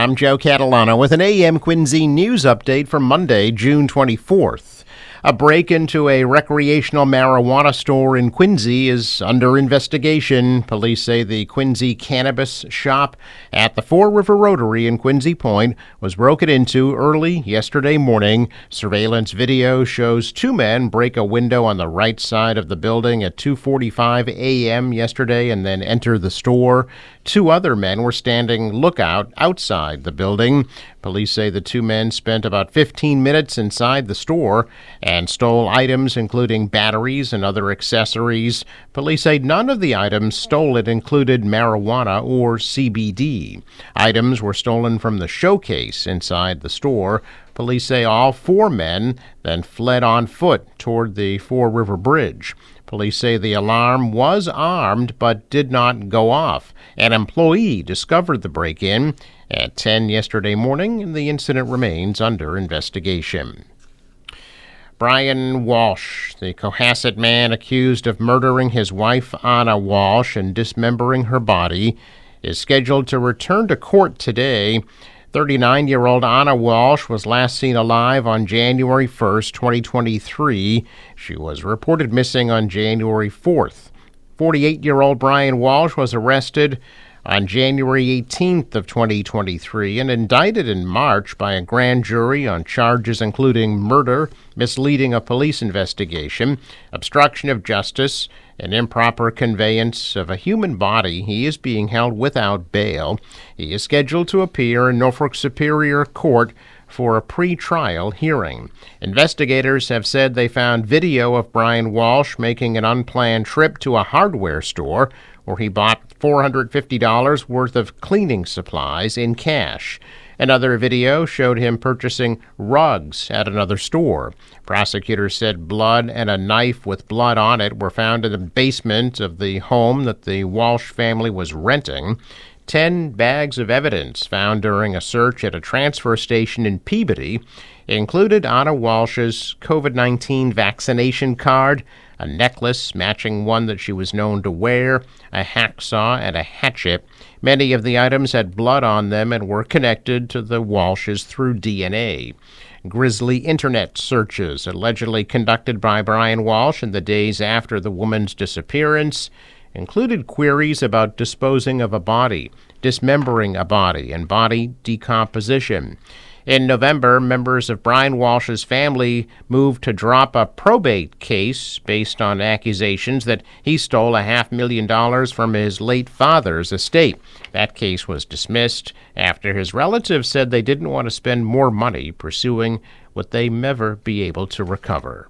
I'm Joe Catalano with an AM Quincy news update for Monday, June 24th. A break into a recreational marijuana store in Quincy is under investigation. Police say the Quincy cannabis shop at the Four River Rotary in Quincy Point was broken into early yesterday morning. Surveillance video shows two men break a window on the right side of the building at 2:45 a.m. yesterday and then enter the store. Two other men were standing lookout outside the building. Police say the two men spent about 15 minutes inside the store and stole items including batteries and other accessories. Police say none of the items stolen included marijuana or CBD. Items were stolen from the showcase inside the store. Police say all four men then fled on foot toward the Four River Bridge. Police say the alarm was armed but did not go off. An employee discovered the break-in at 10 yesterday morning, and the incident remains under investigation. Brian Walsh, the Cohasset man accused of murdering his wife Anna Walsh and dismembering her body, is scheduled to return to court today. 39-year-old Anna Walsh was last seen alive on January 1st, 2023. She was reported missing on January 4th. 48-year-old Brian Walsh was arrested on January 18th of 2023 and indicted in March by a grand jury on charges including murder, misleading a police investigation, obstruction of justice, and improper conveyance of a human body. He is being held without bail. He is scheduled to appear in Norfolk Superior Court for a pre-trial hearing. Investigators have said they found video of Brian Walsh making an unplanned trip to a hardware store where he bought $450 worth of cleaning supplies in cash. Another video showed him purchasing rugs at another store. Prosecutors said blood and a knife with blood on it were found in the basement of the home that the Walsh family was renting. 10 bags of evidence found during a search at a transfer station in Peabody included Anna Walsh's COVID-19 vaccination card, a necklace matching one that she was known to wear, a hacksaw, and a hatchet. Many of the items had blood on them and were connected to the Walshes through DNA. Grisly internet searches allegedly conducted by Brian Walsh in the days after the woman's disappearance included queries about disposing of a body, dismembering a body, and body decomposition. In November, members of Brian Walsh's family moved to drop a probate case based on accusations that he stole $500,000 from his late father's estate. That case was dismissed after his relatives said they didn't want to spend more money pursuing what they never be able to recover.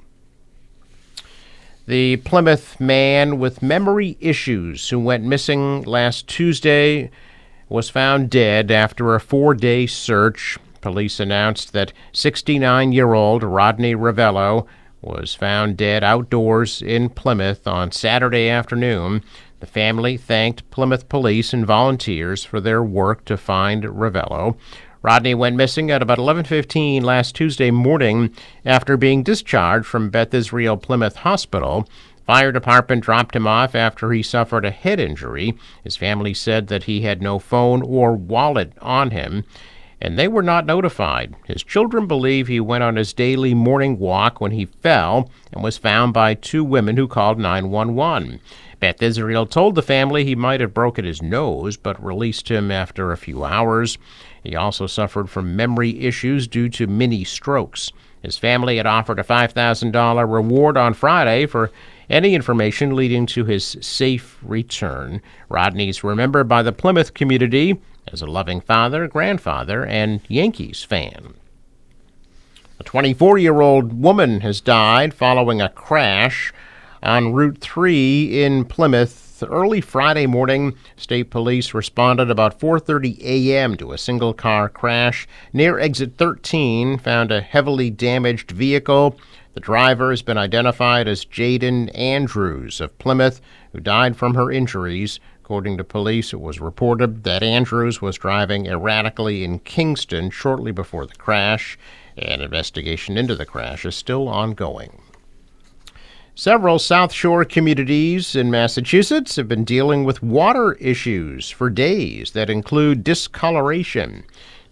The Plymouth man with memory issues who went missing last Tuesday was found dead after a 4-day search. Police announced that 69-year-old Rodney Ravello was found dead outdoors in Plymouth on Saturday afternoon. The family thanked Plymouth police and volunteers for their work to find Ravello. Rodney went missing at about 11:15 last Tuesday morning after being discharged from Beth Israel Plymouth Hospital. Fire department dropped him off after he suffered a head injury. His family said that he had no phone or wallet on him, and they were not notified. His children believe he went on his daily morning walk when he fell and was found by two women who called 911. Beth Israel told the family he might have broken his nose, but released him after a few hours. He also suffered from memory issues due to mini strokes. His family had offered a $5,000 reward on Friday for any information leading to his safe return. Rodney's remembered by the Plymouth community as a loving father, grandfather, and Yankees fan. A 24-year-old woman has died following a crash on Route 3 in Plymouth. Early Friday morning, state police responded about 4:30 a.m. to a single-car crash near exit 13, found a heavily damaged vehicle. The driver has been identified as Jaden Andrews of Plymouth, who died from her injuries. According to police, it was reported that Andrews was driving erratically in Kingston shortly before the crash. An investigation into the crash is still ongoing. Several South Shore communities in Massachusetts have been dealing with water issues for days that include discoloration.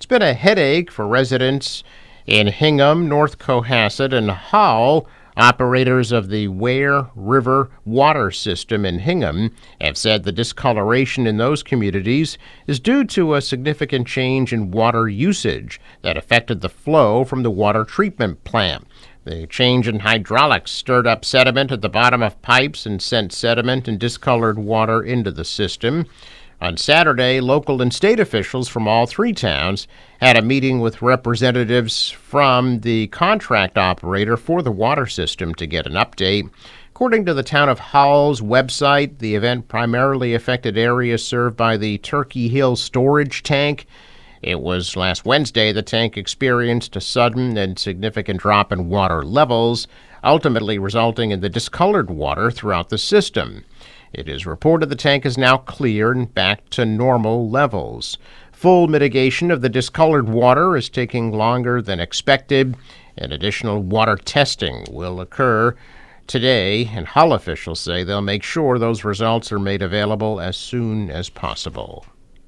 It's been a headache for residents in Hingham, North Cohasset, and Hull. Operators of the Ware River water system in Hingham have said the discoloration in those communities is due to a significant change in water usage that affected the flow from the water treatment plant. The change in hydraulics stirred up sediment at the bottom of pipes and sent sediment and discolored water into the system. On Saturday, local and state officials from all three towns had a meeting with representatives from the contract operator for the water system to get an update. According to the Town of Hull's website, the event primarily affected areas served by the Turkey Hill storage tank. It was last Wednesday the tank experienced a sudden and significant drop in water levels, ultimately resulting in the discolored water throughout the system. It is reported the tank is now clear and back to normal levels. Full mitigation of the discolored water is taking longer than expected, and additional water testing will occur today, and Hull officials say they'll make sure those results are made available as soon as possible.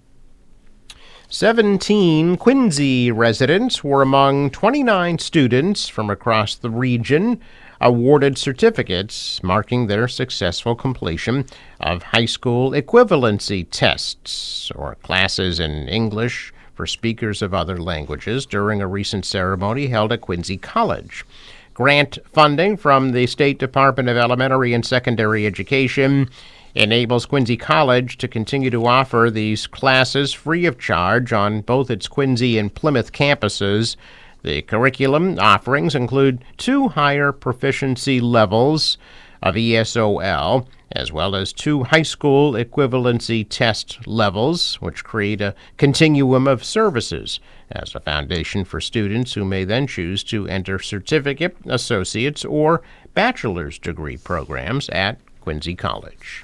17 Quincy residents were among 29 students from across the region awarded certificates marking their successful completion of high school equivalency tests, or classes in English for speakers of other languages, during a recent ceremony held at Quincy College. Grant funding from the State Department of Elementary and Secondary Education enables Quincy College to continue to offer these classes free of charge on both its Quincy and Plymouth campuses. The curriculum offerings include 2 higher proficiency levels of ESOL, as well as 2 high school equivalency test levels, which create a continuum of services as a foundation for students who may then choose to enter certificate, associate's, or bachelor's degree programs at Quincy College.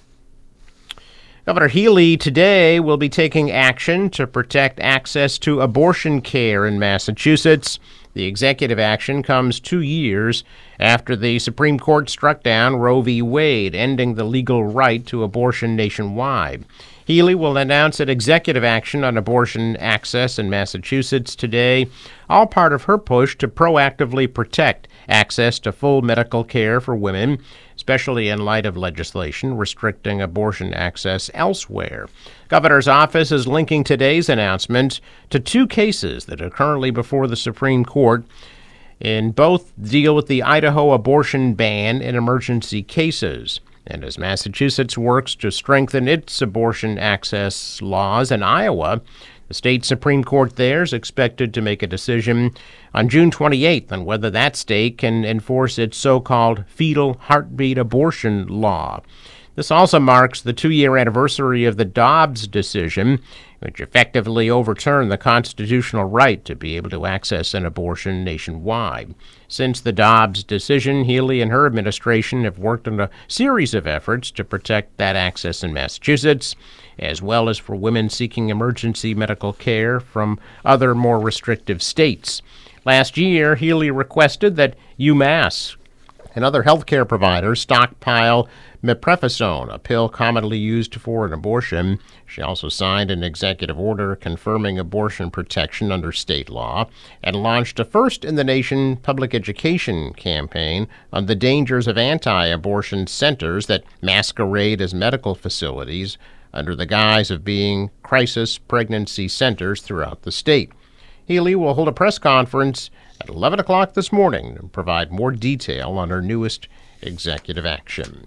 Governor Healey today will be taking action to protect access to abortion care in Massachusetts. The executive action comes 2 years after the Supreme Court struck down Roe v. Wade, ending the legal right to abortion nationwide. Healey will announce an executive action on abortion access in Massachusetts today, all part of her push to proactively protect access to full medical care for women, especially in light of legislation restricting abortion access elsewhere. Governor's office is linking today's announcement to 2 cases that are currently before the Supreme Court, and both deal with the Idaho abortion ban in emergency cases. And as Massachusetts works to strengthen its abortion access laws in Iowa, the state Supreme Court there is expected to make a decision on June 28th on whether that state can enforce its so-called fetal heartbeat abortion law. This also marks the 2-year anniversary of the Dobbs decision, which effectively overturned the constitutional right to be able to access an abortion nationwide. Since the Dobbs decision, Healey and her administration have worked on a series of efforts to protect that access in Massachusetts, as well as for women seeking emergency medical care from other more restrictive states. Last year, Healey requested that UMass and other healthcare providers stockpile mifepristone, a pill commonly used for an abortion. She also signed an executive order confirming abortion protection under state law and launched a first-in-the-nation public education campaign on the dangers of anti-abortion centers that masquerade as medical facilities under the guise of being crisis pregnancy centers throughout the state. Healey will hold a press conference at 11 o'clock this morning to provide more detail on her newest executive action.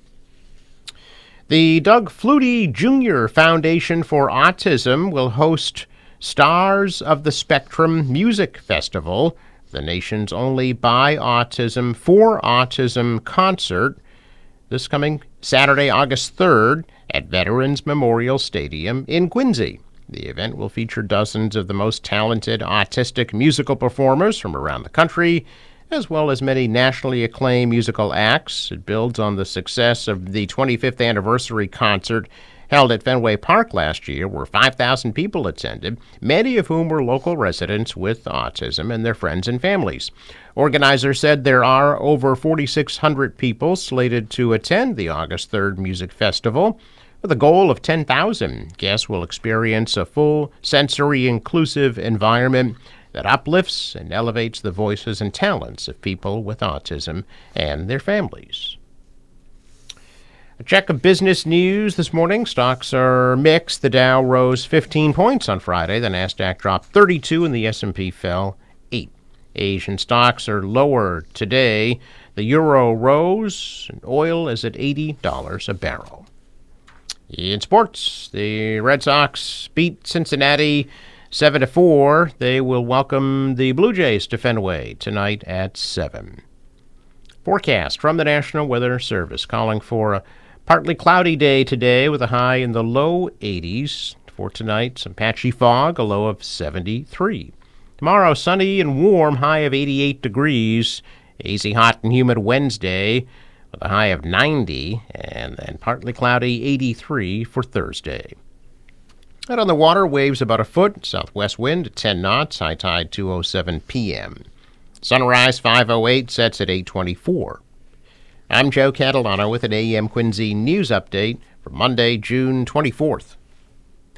The Doug Flutie Jr. Foundation for Autism will host Stars of the Spectrum Music Festival, the nation's only By Autism for Autism concert, this coming Saturday, August 3rd at Veterans Memorial Stadium in Quincy. The event will feature dozens of the most talented autistic musical performers from around the country, as well as many nationally acclaimed musical acts. It builds on the success of the 25th anniversary concert held at Fenway Park last year, where 5,000 people attended, many of whom were local residents with autism and their friends and families. Organizers said there are over 4,600 people slated to attend the August 3rd music festival. With a goal of 10,000, guests will experience a full sensory-inclusive environment that uplifts and elevates the voices and talents of people with autism and their families. A check of business news this morning. Stocks are mixed. The Dow rose 15 points on Friday. The Nasdaq dropped 32 and the S&P fell 8. Asian stocks are lower today. The euro rose and oil is at $80 a barrel. In sports, the Red Sox beat Cincinnati 7-4. They will welcome the Blue Jays to Fenway tonight at 7. Forecast from the National Weather Service calling for a partly cloudy day today with a high in the low 80s. For tonight, some patchy fog, a low of 73. Tomorrow, sunny and warm, high of 88 degrees. Hazy, hot, and humid Wednesday with a high of 90, and then partly cloudy 83 for Thursday. Out on the water, waves about a foot, southwest wind at 10 knots, high tide 2:07 p.m. Sunrise 5:08, sets at 8:24. I'm Joe Catalano with an AM Quincy news update for Monday, June 24th.